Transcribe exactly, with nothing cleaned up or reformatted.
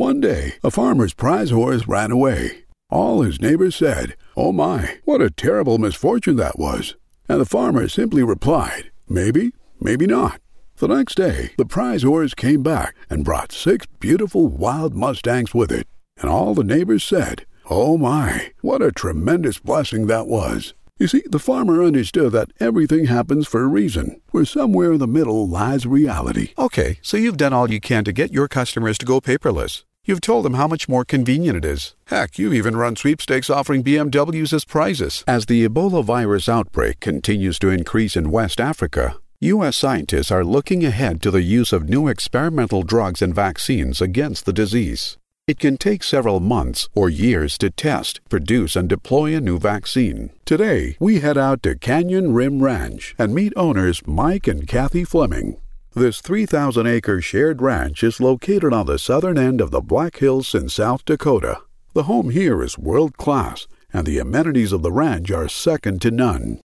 One day, a farmer's prize horse ran away. All his neighbors said, "Oh my, what a terrible misfortune that was." And the farmer simply replied, "Maybe, maybe not." The next day, the prize horse came back and brought six beautiful wild mustangs with it. And all the neighbors said, "Oh my, what a tremendous blessing that was." You see, the farmer understood that everything happens for a reason, where somewhere in the middle lies reality. Okay, so you've done all you can to get your customers to go paperless. You've told them how much more convenient it is. Heck, you've even run sweepstakes offering B M Ws as prizes. As the Ebola virus outbreak continues to increase in West Africa, U S scientists are looking ahead to the use of new experimental drugs and vaccines against the disease. It can take several months or years to test, produce, and deploy a new vaccine. Today, we head out to Canyon Rim Ranch and meet owners Mike and Kathy Fleming. This three thousand acre shared ranch is located on the southern end of the Black Hills in South Dakota. The home here is world-class, and the amenities of the ranch are second to none.